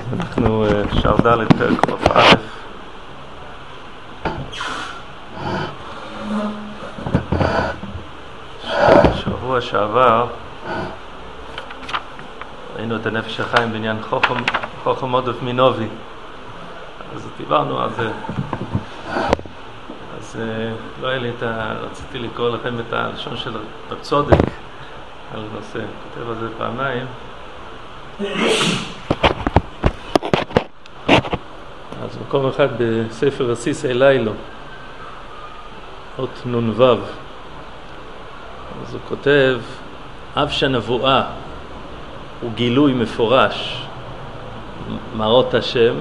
אנחנו שער ד' פרק א'. שבוע שעבר ראינו את הנפש החיים בעניין חוכם עודף מינובי, אז דיברנו על זה. אז לא היה לי רציתי לקרוא לכם את הלשון של הצודק על הנושא, כותב על זה פעמיים. אז מקום אחד בספר הסיס אלילו, אות נ"ו, אז הוא כותב, אף שהנבואה הוא גילוי מפורש מראות השם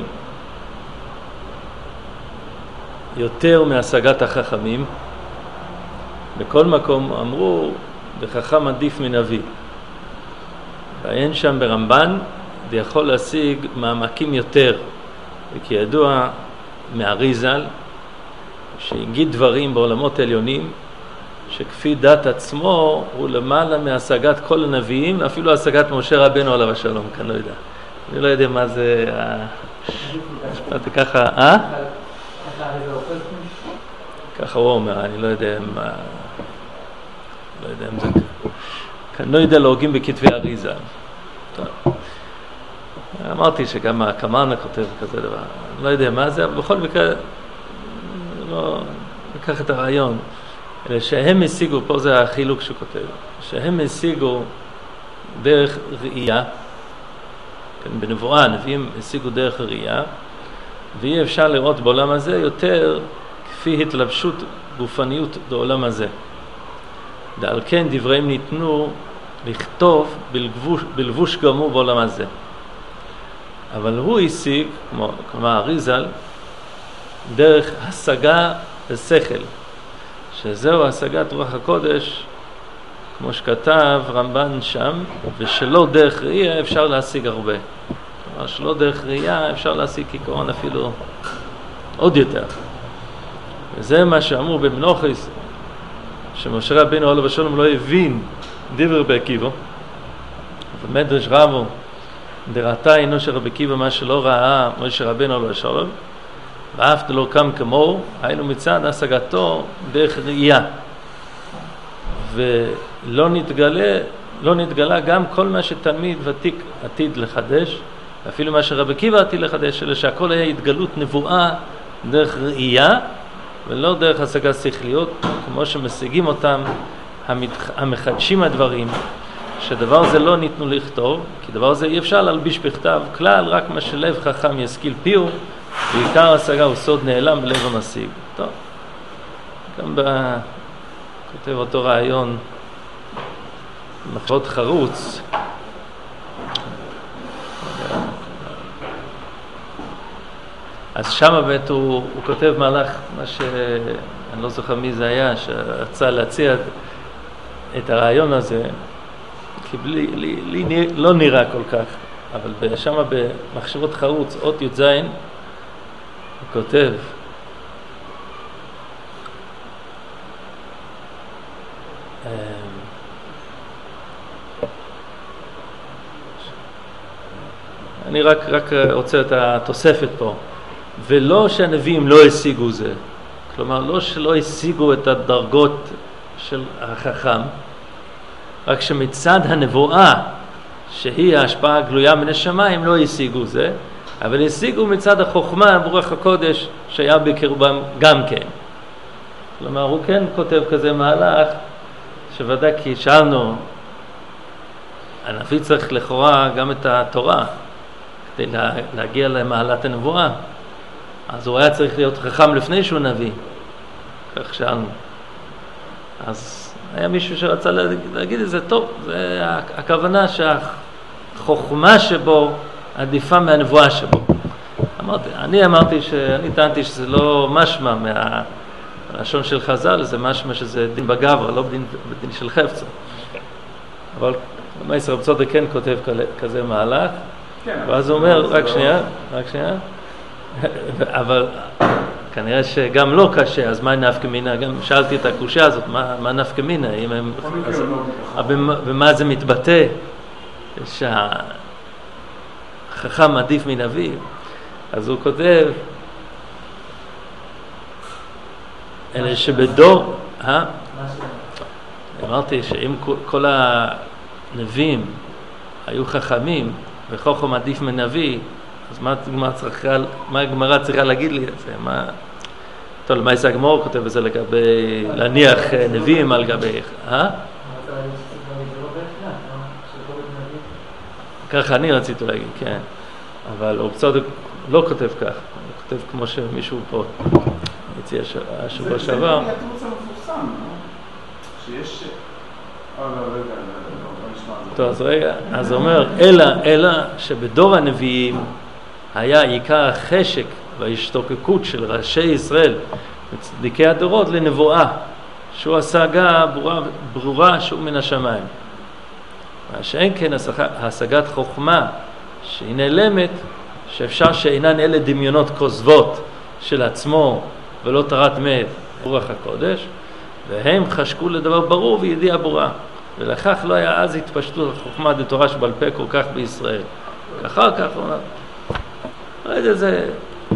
יותר מהשגת החכמים, בכל מקום אמרו בחכם עדיף מנביא, ואין שם ברמב"ן זה יכול להשיג מעמקים יותר, וכי ידוע מהריזל שהגיד דברים בעולמות עליונים שכפי דת עצמו הוא למעלה מהשגת כל הנביאים, אפילו השגת משה רבנו עליו השלום. כאן לא יודע, אני לא יודע מה זה משפט ככה, ככה הוא אומר, אני לא יודע מה, לא יודע אם זה כאן, לא יודע להוגים בכתבי אריזה. טוב, אמרתי שגם הקמרנה כותב כזה דבר, אני לא יודע מה זה, אבל בכל מקרה לא ניקח את הרעיון, אלא שהם השיגו, פה זה החילוק שהוא כותב, שהם השיגו דרך ראייה, כן, בנבואה הנביאים השיגו דרך ראייה, ואי אפשר לראות בעולם הזה יותר כפי התלבשות גופניות בעולם הזה. ועל כן דבריהם ניתנו לכתוב בלבוש גמור בעולם הזה. אבל הוא השיג, כלומר אריזל, דרך השגה ושכל, שזהו השגת רוח הקודש, כמו שכתב רמב"ן שם, ושלא דרך ראייה אפשר להשיג הרבה. כלומר, שלא דרך ראייה אפשר להשיג כעיקרון אפילו עוד יותר. וזה מה שאמרו במנוחס, שמשה רבנו עליו השלום לא הבין דבר בעקיבו, ומדרש רבו, דראתה אינו של רבי עקיבא מה שלא ראה משה רבנו עליו השלום, ואף לא קם כמוהו, היינו מצד השגתו דרך ראייה. ולא נתגלה גם כל מה שתלמיד ותיק עתיד לחדש, אפילו מה שרבי עקיבא עתיד לחדש, אלא שהכל היה התגלות נבואה דרך ראייה, ולא דרך השגת שכליות, כמו שמשיגים אותם המחדשים הדברים, שדבר זה לא ניתנו לכתוב, כי דבר זה אי אפשר להלביש בכתב, כלל רק מה שלב חכם ישכיל פיהו, ועיקר השגה הוא סוד נעלם בלב המשיג. טוב, גם כותב אותו רעיון מחשבות חרוץ, אז שם באמת הוא כותב מהלך, מה שאני לא זוכר מי זה היה, שרצה להציע את הרעיון הזה, כי לי לא נראה כל כך, אבל שם במחשבות חרוץ, אות י"ז, הוא כותב, אני רק רוצה את התוספת פה, ולא שהנביאים לא השיגו זה, כלומר לא שלא השיגו את הדרגות של החכם, רק שמצד הנבואה שהיא ההשפעה הגלויה מן השמיים לא השיגו זה, אבל השיגו מצד החוכמה ברוח הקודש שהיה בקרבם גם כן. כלומר הוא כן כותב כזה מהלך שוודאי, כי שאלנו, הנביא צריך לכאורה גם את התורה כדי להגיע למעלת הנבואה, אז הוא היה צריך להיות חכם לפני שהוא נביא, כך שאלנו. אז היה מישהו שרצה להגיד את זה, טוב, זה הכוונה שהחוכמה שבו עדיפה מהנבואה שבו. אני טענתי שזה לא משמע מהלשון של חז"ל, זה משמע שזה דין בגברא, לא בדין של חפצה. אבל מייסר רב צודק כן כותב כזה מהלך, ואז הוא אומר, רק שנייה, אבל כנראה שגם לא קשה, אז מה נפקא מינה? גם שאלתי את הקושיה הזאת, מה נפקא מינה? במה זה מתבטא? חכם עדיף מנביא, אז הוא כותב, אלה שבדור, אמרתי שאם כל הנביאים היו חכמים וחוכם עדיף מנביא, אז מה הגמרא צריכה להגיד לי את זה? טוב, מה יש הגמרא כותב בזה לגבי להניח נביאים על גבי... ככה אני רציתי להגיד, כן. אבל הוא צודק לא כותב כך, הוא כותב כמו שמישהו פה הציע השבוע שעבר. זה התירוץ המפורסם, שיש... טוב, אז הוא אומר, אלא שבדור הנביאים היה עיקר החשק וההשתוקקות של ראשי ישראל וצדיקי הדורות לנבואה, שהוא השגה ברורה שהוא מן השמיים. מה שאין כן השגת חוכמה שהיא נעלמת, שאפשר שאינן אלה דמיונות כוזבות של עצמו ולא תרת מת רוח הקודש, והם חשקו לדבר ברור וידיעה ברורה, ולכך לא היה אז התפשטות החוכמה דתורה שבעל פה כל כך בישראל. אחר כך הוא אומר, לא יודע, זה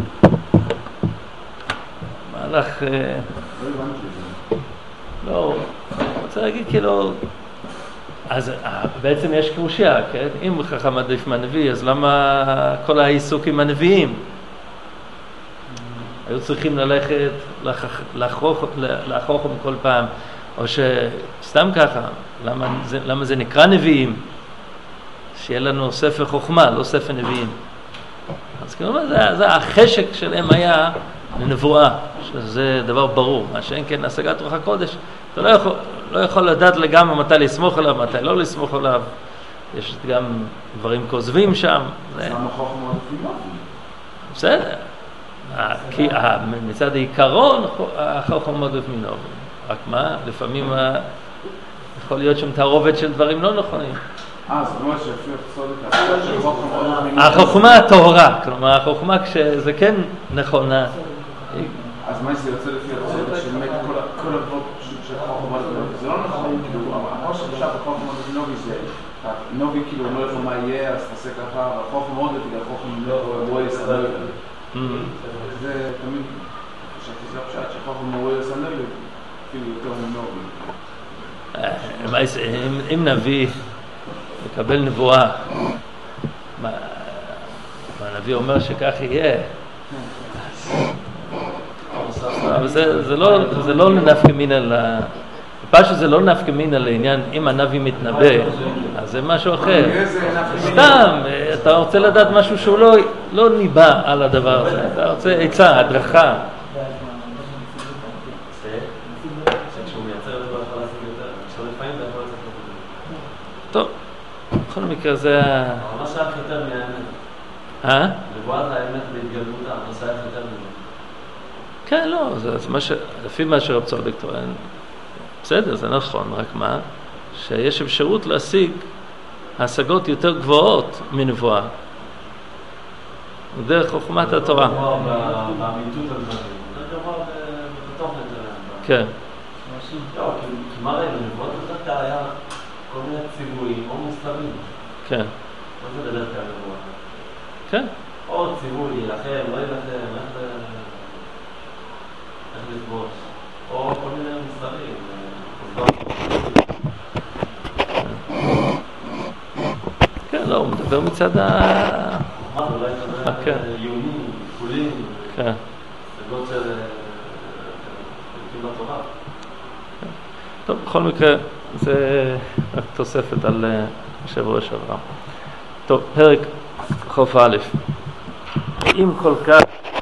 מהלך, לא, אני רוצה להגיד כאילו, אז בעצם יש קרושיה, כן? אם חכם עדיף מהנביא, אז למה כל העיסוק עם הנביאים? היו צריכים ללכת לחוכם כל פעם, או שסתם ככה, למה זה נקרא נביאים? שיהיה לנו ספר חוכמה, לא ספר נביאים. אז כאילו, זה החשק שלהם היה לנבואה, שזה דבר ברור. מה שאין כן השגת רוח הקודש, אתה לא יכול לדעת לגמרי מתי לסמוך עליו, מתי לא לסמוך עליו. יש גם דברים כוזבים שם. למה חוכמה לפי? בסדר. כי מצד העיקרון החוכמה מאוד מינוב. רק מה? לפעמים יכול להיות שם תערובת של דברים לא נכונים. זאת אומרת שאפילו צודק, החוכמה הטהורה, כלומר החוכמה כשזה כן נכונה. אז מה זה יוצא לפי הצודק שבאמת כל הדברים של חוכמה דבינובי זה לא נכון, כאילו הראש עכשיו בחוכמה דבינובי זה נובי כאילו אומר לך מה יהיה, אז תעשה ככה, החוכמה מאוד בגלל חוכמה לא יסדר זה תמיד חשבתי זה הפשט שחוכמה לא יסדר אפילו יותר מנובי. אם נביא לקבל נבואה, הנביא אומר שכך יהיה, אבל זה לא נפקא מינה פשוט זה לא נפקא מינה לעניין אם הנביא מתנבא, אז זה משהו אחר. סתם, אתה רוצה לדעת משהו שהוא לא ניבא על הדבר הזה, אתה רוצה עצה, הדרכה. טוב, בכל מקרה זה... מה שייך יותר מהאמת? לבואת האמת בהתגלמותה, מה שייך יותר מזה? כן, לא, לפי מה שרב צודק טוען, בסדר, זה נכון, רק מה? שיש אפשרות להשיג השגות יותר גבוהות מנבואה. דרך חוכמת התורה. באמיתות הדברים. זה גבוה בתוכן שלהם. כן. לא, כי מה ראינו? נבואות בדרך היה כל מיני ציוויים או מוסלמים. כן. מה זה בדרך כלל נבואה? כן. או ציווי, ילחם, לא ילחם, איך לכבוש. או כל מיני מוסלמים. כן, לא, הוא מדבר מצד אולי מדבר יונים, כפולים, כן. סגות של בתורה. טוב, בכל מקרה, זה רק תוספת על שבוע שעבר. טוב, פרק חוף א'. אם כל כך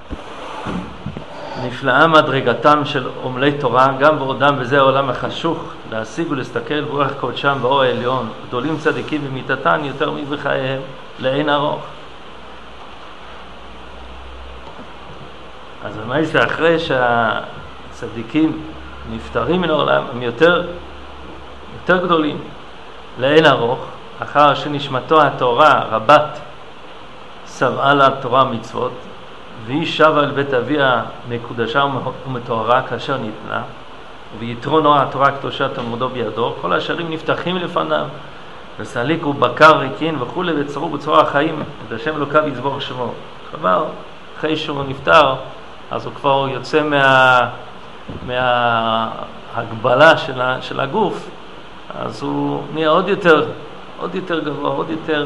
נפלאה מדרגתם של עמלי תורה, גם בעודם וזה העולם החשוך, להשיג ולהסתכל ברוח קודשם באור העליון, גדולים צדיקים במיתתן יותר מבחייהם לאין ארוך. אז מה זה אחרי שהצדיקים נפטרים מן העולם, הם יותר גדולים לאין ארוך, אחר שנשמתו התורה רבת שבעה לה תורה מצוות, והיא שבה אל בית אביה מקודשה ומתוארה כאשר ניתנה, ויתרו נורא התורה הקדושה תלמודו בידו, כל השערים נפתחים לפניו, וסליקו בקר ריקין וכולי, וצרו בצורה החיים את השם אלוקיו יזבור שמו. כלומר, אחרי שהוא נפטר, אז הוא כבר יוצא מההגבלה של הגוף, אז הוא נהיה עוד יותר גבוה, עוד יותר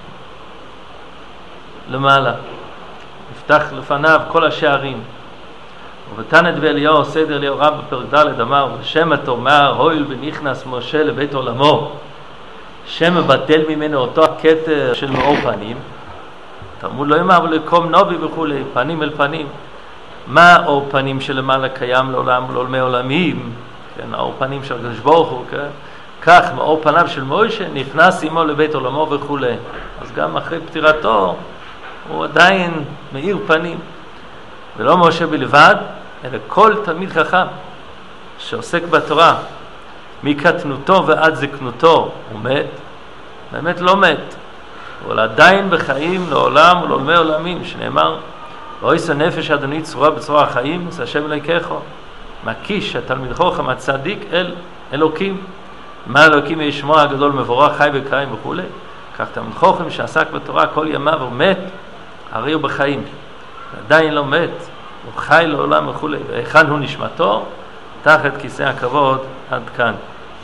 למעלה. נפתח לפניו כל השערים. ובתנת ואליהו, סדר אליהו רב בפרק ד' אמר, שם התאמר, הויל ונכנס משה לבית עולמו, שם מבטל ממנו אותו הכתר של מאור פנים, תלמוד לא יאמר ולקום נובי וכולי, פנים אל פנים. מה אור פנים שלמעלה קיים לעולם ולעולמי עולמים, כן, האור פנים של הקדוש ברוך הוא, כן? כך מאור פניו של משה נכנס עמו לבית עולמו וכולי. אז גם אחרי פטירתו הוא עדיין מאיר פנים. ולא משה בלבד, אלא כל תלמיד חכם שעוסק בתורה מקטנותו ועד זקנותו הוא מת, באמת לא מת, אבל עדיין בחיים לעולם ולעולמי עולמים, שנאמר ואויס הנפש אדוני צרורה בצרור החיים, זה השם אלוהיכך, מקיש התלמיד חכם הצדיק אל אלוקים. מה אלוקים ישמוע הגדול מבורך חי וקיים וכו'. כך תלמיד חכם שעסק בתורה כל ימיו הוא מת, הרי הוא בחיים, עדיין לא מת, הוא חי לעולם וכו'. והיכן הוא נשמתו? תחת כיסא הכבוד. עד כאן.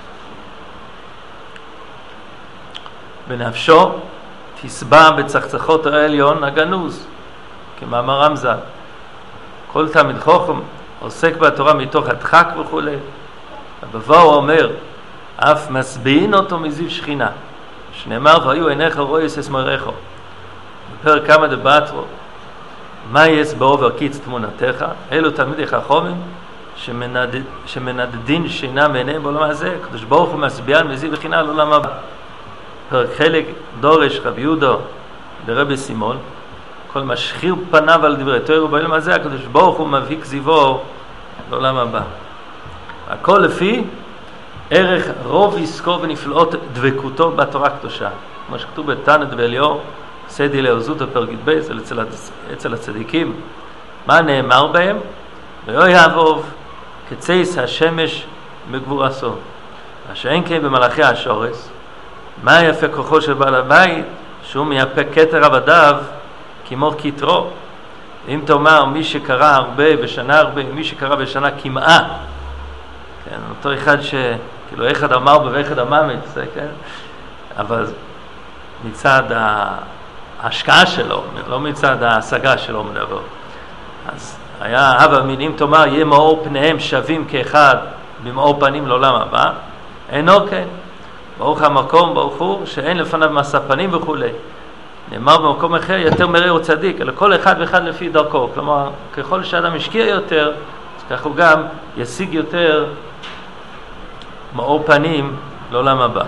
בנפשו תסבע בצחצחות העליון הגנוז, כמאמר רמז"ל. כל תלמיד חכם עוסק בתורה מתוך הדחק וכו'. ובבואו אומר, אף מסביעין אותו מזיו שכינה, שנאמר והיו עיניך רויס אסמריך. בפרק כמה דבטרו, מה יש באובר קיץ תמונתך? אלו תלמידי חכמים שמנדדין שינה מעיניהם בעולם הזה, הקדוש ברוך הוא מסביען מזיו שכינה לעולם הבא. פרק חלק דורש רבי יהודה לרבי סימון, כל משחיר פניו על דברי תורה בעולם הזה, הקדוש ברוך הוא מביא כזיבו לעולם הבא. הכל לפי ערך רוב עסקו ונפלאות דבקותו בתורה הקדושה, כמו שכתוב בתנת ואליהו סדי לעוזות הפרק ב' אצל הצדיקים. מה נאמר בהם? ויו יעבוב כצייס השמש בגבורתו, אשר אין כן במלאכי השורס. מה יפה כוחו של בעל הבית? שהוא מייפה כתר עבדיו כמו כתרו. אם תאמר מי שקרא הרבה בשנה הרבה, מי שקרא בשנה כמעה, כן, אותו אחד כאילו אחד אמר ואחד אממת, כן? אבל מצד ההשקעה שלו, לא מצד ההשגה שלו מדבר. אז היה אבא מינים תאמר יהיה מאור פניהם שווים כאחד במאור פנים לעולם הבא, אינו כן. ברוך המקום ברוך הוא שאין לפניו מסע פנים וכו'. נאמר במקום אחר יותר מראה צדיק, אלא כל אחד ואחד לפי דרכו. כלומר ככל שאדם משקיע יותר, כך הוא גם ישיג יותר מאור פנים לעולם הבא.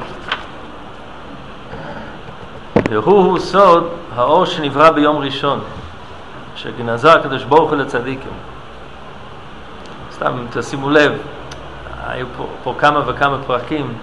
והוא סוד האור שנברא ביום ראשון, שגנזה הקדוש ברוך הוא לצדיקים. סתם תשימו לב, היו פה כמה וכמה פרקים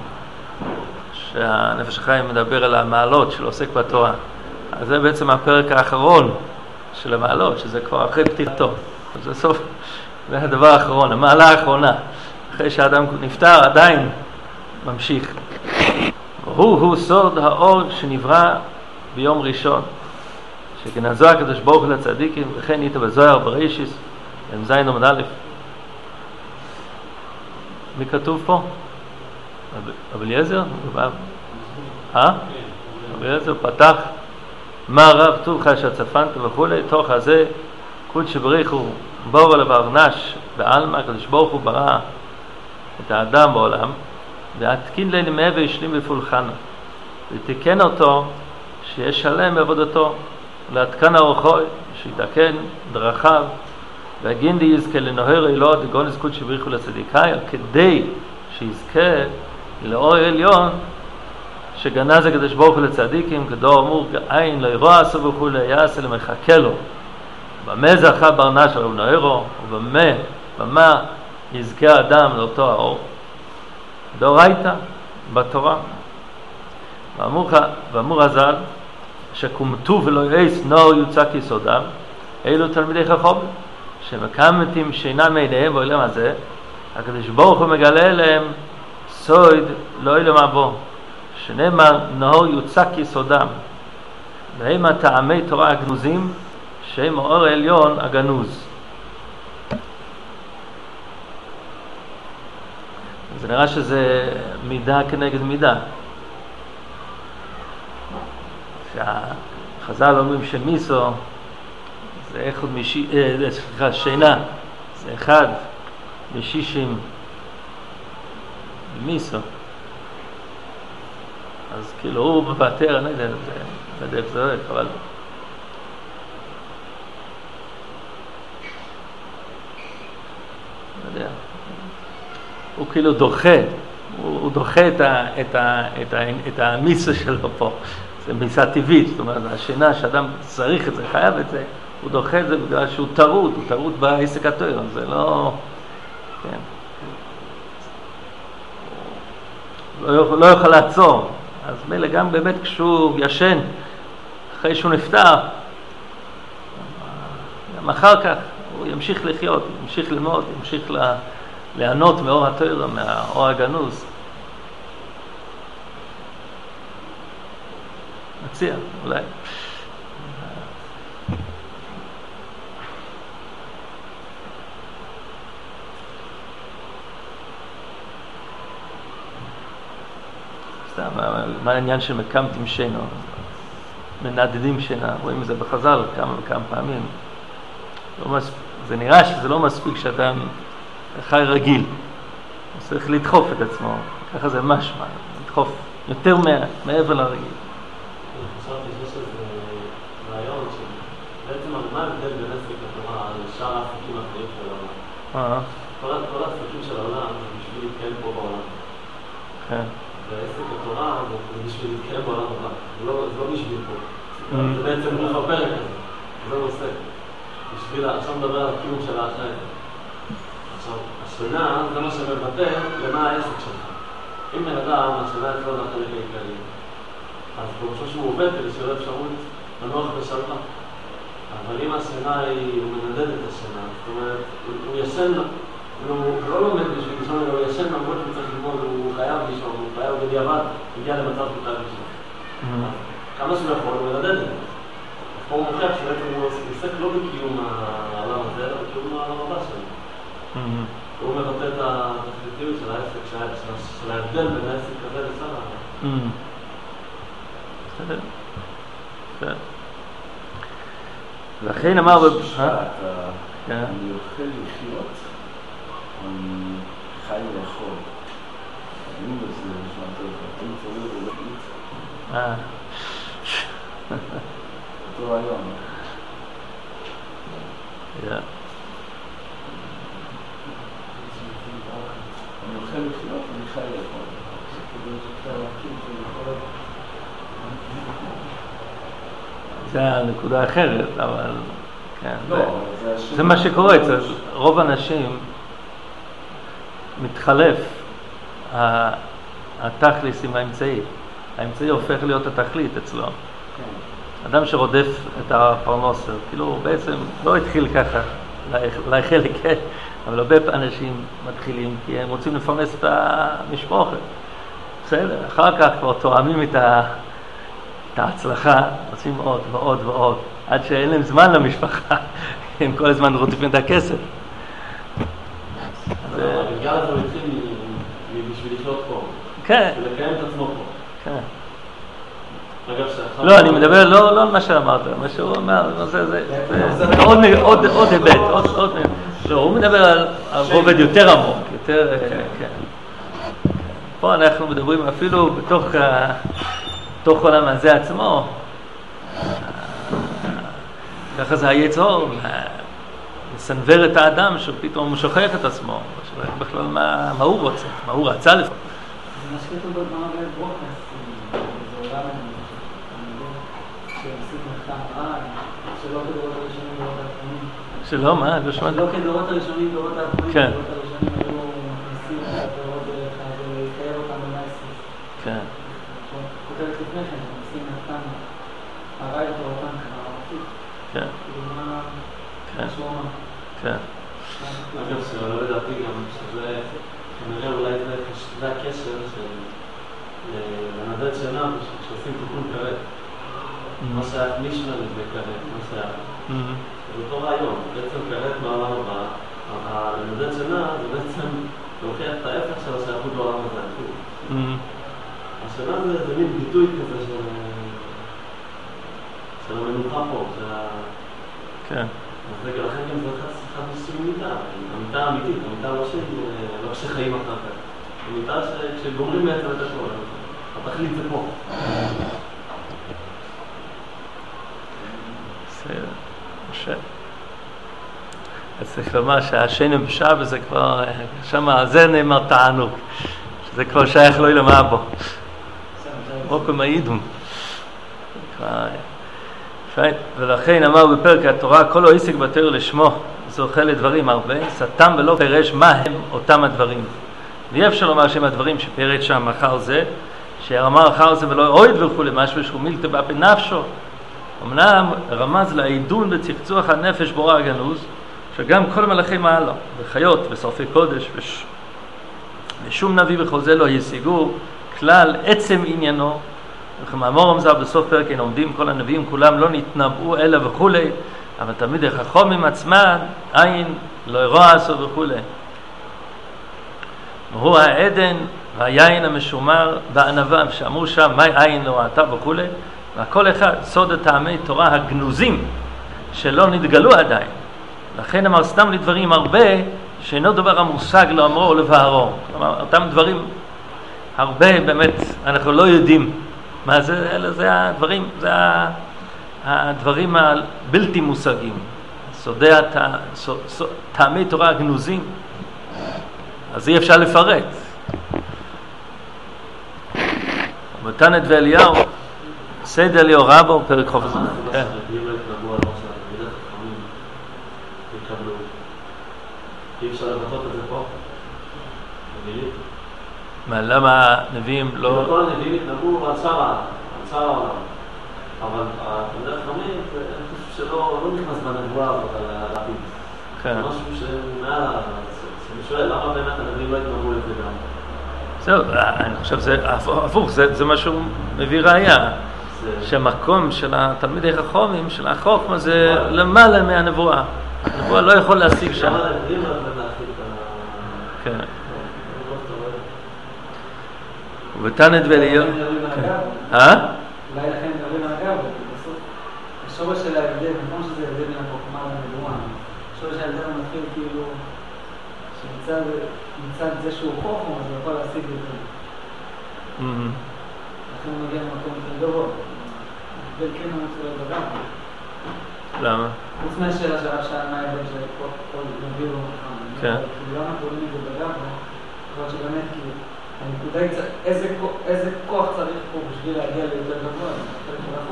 שהנפש החיים מדבר על המעלות של עוסק בתורה. אז זה בעצם הפרק האחרון של המעלות, שזה כבר אחרי פטירתו. זה סוף, זה הדבר האחרון, המעלה האחרונה. אחרי שהאדם נפטר עדיין ממשיך. הוא סוד האור שנברא ביום ראשון, שגנזו הקדוש ברוך הוא לצדיקים, וכן ניתן בזוהר בראשיס מז עמוד א'. מי כתוב פה? רבי אליעזר? רבי אליעזר פתח מה רב טובך שצפנת וכולי, תוך הזה קודש בריך הוא בור עליו ארנש בעלמא, הקדוש ברוך הוא ברא את האדם בעולם והתקין לי למעבר ישלים בפולחנה, ותיקן אותו שיש שלם בעבודתו, להתקן אורחוי שיתקן דרכיו, והגין די יזכה לנוהר אלוה דגונס קודש בריך הוא לצדיקאי, כדי שיזכה לאור עליון שגנז הקדוש ברוך הוא לצדיקים, כדור אמור עין לא ירוע עשו וכו' יעשה למחכה לו. במה זכה ברנש על נוהרו, ובמה יזכה האדם לאותו האור? דאורייתא בתורה. ואמור הזל שקומתו ולא יעש נור יוצא כיסודם, אלו תלמידי חכמים שמקמתים שינה מעיניהם בעולם הזה, הקדוש ברוך הוא מגלה להם סוד לא ילם אבו, שנאמר נאור יוצק יסודם, והם הטעמי תורה הגנוזים שהם האור העליון הגנוז. זה נראה שזה מידה כנגד מידה, שהחז"ל אומרים שמיסו זה אחד שינה זה אחד משישים מיסו, אז כאילו הוא מבטר, אני יודע, זה בדרך זה הולך, אבל לא יודע, הוא כאילו דוחה, הוא דוחה את המיסו שלו פה, זה מיסה טבעית, זאת אומרת, השינה שאדם צריך את זה, חייב את זה, הוא דוחה את זה בגלל שהוא טרוד בעסק התורה, זה לא, כן, לא יוכל לעצור. אז מילא גם באמת כשהוא ישן, אחרי שהוא נפטר, גם אחר כך הוא ימשיך לחיות, ימשיך ללמוד, ימשיך ליהנות מאור התורה, מהאור הגנוז. מציע, אולי. מה העניין של מקמתים שינה, מנדדים שינה, רואים את זה בחז"ל כמה וכמה פעמים. זה נראה שזה לא מספיק שאדם חי רגיל, הוא צריך לדחוף את עצמו, ככה זה משמע, לדחוף יותר מעבר לרגיל. אני חשבתי שיש איזה רעיון שבעצם מה ההבדל בין עסק התורה לשאר העסקים האחרים של העולם? כל העסקים של העולם זה בשביל להתקיים פה בעולם. כן. ועסק התורה זה בשביל להתקיים בעולם הבא, זה לא בשביל פה. זה בעצם רוח הפרק הזה, זה לא עושה. עכשיו מדבר על הקיום של האחר. עכשיו, השינה זה מה שמבטא למה העסק שלך. אם בן אדם, השינה אצלו זה החלק העיקרי, אז הוא חושב שהוא עובד כדי שיהיה לו אפשרות לנוח בשלווה. אבל אם השינה הוא מנדד את השינה, זאת אומרת, הוא ישן, הוא לא לומד בשביל לישון, הוא ישן למרות שהוא צריך ללמוד, הוא חייב לישון, הוא חייב בדיעבד, הגיע למצב שהוא חייב לישון. כמה שהוא יכול, הוא מנדד את זה. פה הוא מוכיח שבעצם הוא עוסק לא בקיום העולם הזה, אלא בקיום העולם הבא שלו. הוא מבטא את התכליתיות של העסק, של ההבדל בין העסק כזה לסל העולם. בסדר. לכן אמר... אני אוכל לחיות, אני חי לאכול. אני בזה נשמע טוב, אני צורך ולא אית. אותו רעיון. אני אוכל לחיות, אני חי לאכול. זה הנקודה אחרת, אבל כן, זה מה שקורה אצל רוב האנשים, מתחלף התכלית עם האמצעי. האמצעי הופך להיות התכלית אצלו. אדם שרודף את הפרנסה, כאילו בעצם לא התחיל ככה, לחלק, אבל הרבה אנשים מתחילים כי הם רוצים לפרנס את המשפחה. בסדר, אחר כך כבר תואמים את ההצלחה, עושים עוד ועוד ועוד, עד שאין להם זמן למשפחה, הם כל הזמן רודפים את הכסף. בגלל הזה הוא התחיל בשביל לחיות פה, כן. ולקיים את עצמו פה. כן. לא, אני מדבר לא על מה שאמרת, מה שהוא אומר, זה עוד היבט, לא, הוא מדבר על רובד יותר עמוק, יותר, כן. פה אנחנו מדברים אפילו בתוך עולם הזה עצמו, ככה זה היצור, לסנבר את האדם שפתאום הוא שוכח את עצמו, שוכח בכלל מה הוא רוצה, מה הוא רצה לפעמים. זה משקיע אותו במה ברוקנס, זה עולם שעושים מחקר רע, שלא כדורות הראשונים דורות האחרונים. שלא, מה? לא שמעת? לא כדורות הראשונים דורות האחרונים, כן. דורות הראשונים היו מכניסים את הדורות דרך ולקיים אותם במייסס. כן. כותרת לפני כן, עושים מחקר הרע יותר אותם כמערבית. כן. כאילו מה שהוא אמר. כן. אגב, שלא לדעתי גם שזה, כנראה אולי זה הקשר לנדד שינה שעושים תיקון כרת. מה שהיה מישנה זה כרת, מה שהיה. זה אותו רעיון, בעצם כרת בעולם הבא, לנדד שינה זה בעצם להוכיח את ההפך של השייכות בעולם הזה. השינה זה מין ביטוי כזה של המנוחה פה, כן. אז רגע, לכן גם זה אחד מסוג מיטה, המיטה האמיתית, המיטה לא שחיים אחר כך. המיטה שגומרים בעצם את הכל, התכלית זה פה. בסדר, משה. אז צריך לומר שהשנו בשעה וזה כבר, שמה, זה נאמר תענוג, שזה כבר שייך לא ילמה בו. מוקם העידום. ולכן אמר בפרק התורה, כל העסק בתורה לשמו זוכה לדברים הרבה, סתם ולא פירש מה הם אותם הדברים. ואי אפשר לומר שהם הדברים שפירט שם אחר זה, שאמר אחר זה ולא אוהד וכו' משהו שהוא מילתא בא בנפשו. אמנם רמז לעידון וצחצוח הנפש בורא הגנוז, שגם כל מלאכי מעלה, וחיות ושורפי קודש ושום נביא וחוזה לא ישיגו כלל עצם עניינו, וכמאמר רמזר בסוף פרק אין עומדים כל הנביאים כולם לא נתנבאו אלא וכו', אבל תמיד החכמים עצמם עין לא ירוע עשו וכו'. והוא העדן והיין המשומר בענווה, שאמרו שם מה עין לא ראתה וכו', והכל אחד סוד הטעמי תורה הגנוזים שלא נתגלו עדיין. לכן אמר סתם לדברים הרבה שאינו דבר המושג לא אמרו או לבהרו. כלומר, אותם דברים הרבה באמת אנחנו לא יודעים מה זה, אלא זה הדברים, זה הדברים הבלתי מושגים. סודי טעמי תורה הגנוזים. אז אי אפשר לפרט. מתנת ואליהו, סדר אליהו רבו, פרק חוף הזמן. כן. אי אפשר לבטות את זה פה? נבילית? מה, למה הנביאים לא... כל הנביאים התנבאו על שאר העולם. אבל הדרך חמים, אני חושב שלא נכנס בנבואה הזאת על העתיד. כן. זה משהו שמעל... אני שואל, למה באמת הנביאים לא התנבאו לזה גם? זהו, אני חושב שזה הפוך, זה משהו מביא ראייה. שהמקום של התלמידי חכמים, של החוכמה, זה למעלה מהנבואה. הנבואה לא יכול להשיג שם. למה הנביאים לא יכולים להשיג את ה... כן. ובתנת ואליהו... אולי לכן מדברים על הגב, בסוף השורש של ההבדל, כמו שזה הבדל בין החוכמה לנבואה, השורש של ההבדל מתחיל כאילו שמצד זה שהוא חוכמה, אז הוא יכול להשיג את זה. לכן הוא מגיע למקום יותר גבוה. ההבדל כן הוא מצולל בגב. למה? חוץ מהשאלה שאלה מה ההבדל של כל נביא או חכם. כן. למה קוראים את זה בגב? יכול להיות שבאמת כאילו הנקודה היא איזה כוח צריך פה בשביל להגיע ליותר גבוה, זה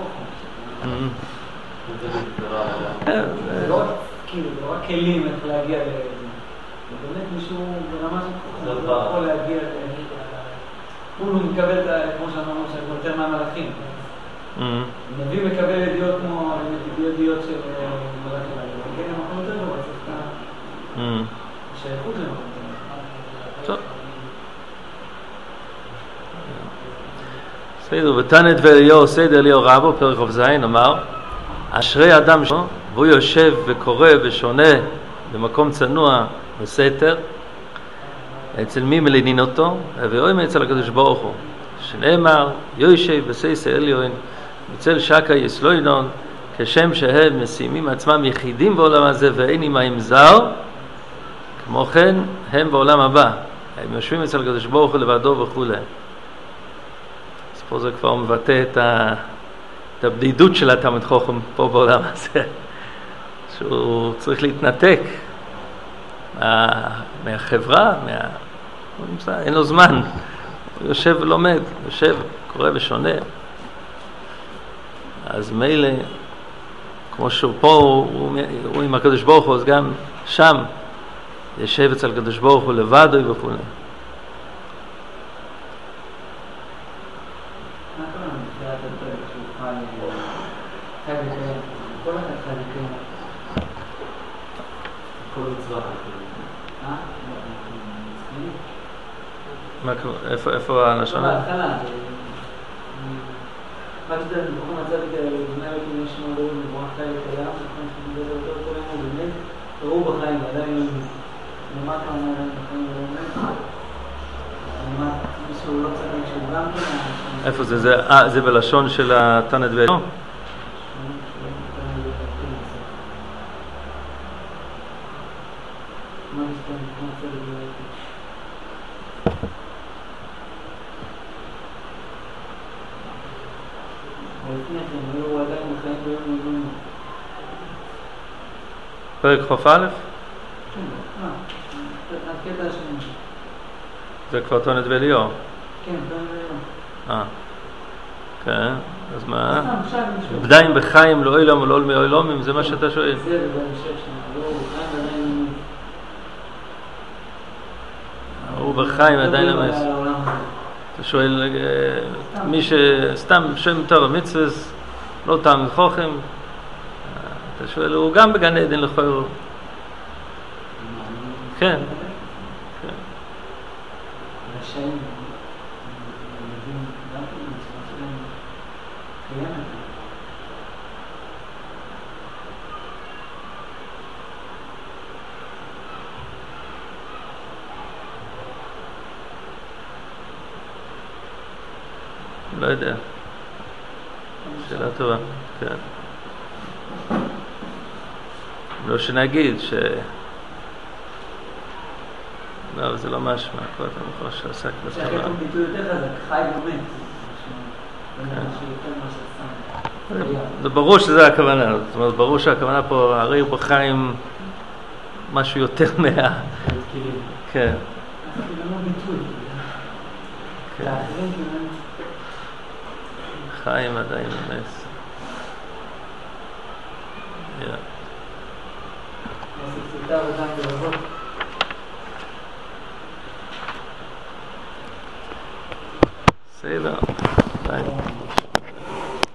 לא רק כאילו, זה לא רק כלים איך להגיע לזה, זה באמת מישהו ברמה של כוח, זה לא יכול להגיע, הוא מקבל, כמו שאמרנו, יותר מהמלאכים. נביא מקבל ידיעות כמו ידיעות של מלאכים, וכן המקום יותר גבוה, צריך שייכות למקום יותר גבוה. טוב. בסדר, ותנת ואליהו, סדר אליהו רבו, פרק חוף זין, אמר, אשרי אדם שלו, והוא יושב וקורא ושונה במקום צנוע בסתר, אצל מי מלינין אותו, ואוים אצל הקדוש ברוך הוא, שנאמר, יושב בסייסה אליון, בצל שקה יסלוינון, כשם שהם מסיימים עצמם יחידים בעולם הזה, ואין עמהם זר, כמו כן הם בעולם הבא, הם יושבים אצל הקדוש ברוך הוא לבדו וכו'. פה זה כבר מבטא את הבדידות של התלמיד חכם פה בעולם הזה, שהוא צריך להתנתק מהחברה, אין לו זמן, הוא יושב ולומד, יושב, קורא ושונה. אז מילא, כמו שהוא פה, הוא עם הקדוש ברוך הוא, אז גם שם יושב אצל הקדוש ברוך הוא לבדו וכו'. איפה הלשון? בהתחלה. רק שאתה בכל מצב בגמר כאילו יש מאוד מבורך חי לקיים, זה יותר כל יום באמת, ראו בחיים, עדיין לא ימים. למה אתה אומר בחיים לא ימים? למה מישהו לא צריך שהוא גם כן? איפה זה? זה בלשון של התנת ואלי? פרק חוף א'? זה כבר תונת ואליהו? כן, תונת ואליהו. כן, אז מה? בדיים בחיים לא אילם ולא עולמי אילומים, זה מה שאתה שואל? זה בהמשך שלנו, לא, בחיים עדיין הוא בחיים עדיין למס. אתה שואל, מי שסתם שם טוב המצווס, לא טעם וחוכם, אתה שואל, הוא גם בגן עדן לכאורה. כן. רשעים, ילדים, גם כן מצווה שלהם קיימת. לא יודע. שאלה טובה, כן. לא שנגיד ש... לא, אבל זה לא משמע, כבר אתה מוכר שעסק בצבא. שהכתוב ביטוי יותר חזק, חי ומת. זה ברור שזה הכוונה, זאת אומרת, ברור שהכוונה פה, הרי הוא בחיים משהו יותר מה... כן. אז כאילו ביטוי. לאחרים כאילו... חיים עדיין ממס. בסדר. ביי.